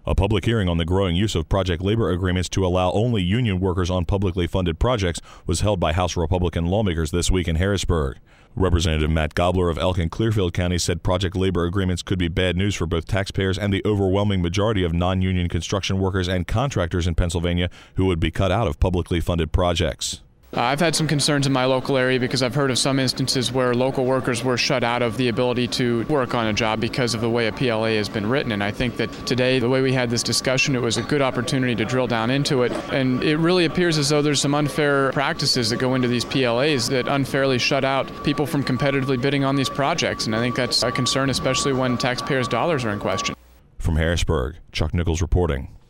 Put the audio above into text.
A public hearing on the growing use of project labor agreements to allow only union workers on publicly funded projects was held by House Republican lawmakers this week in Harrisburg. Representative Matt Gobler of Elk and Clearfield County said project labor agreements could be bad news for both taxpayers and the overwhelming majority of non-union construction workers and contractors in Pennsylvania who would be cut out of publicly funded projects. I've had some concerns in my local area because I've heard of some instances where local workers were shut out of the ability to work on a job because of the way a PLA has been written. And I think that today, the way we had this discussion, it was a good opportunity to drill down into it. And it really appears as though there's some unfair practices that go into these PLAs that unfairly shut out people from competitively bidding on these projects. And I think that's a concern, especially when taxpayers' dollars are in question. From Harrisburg, Chuck Nichols reporting.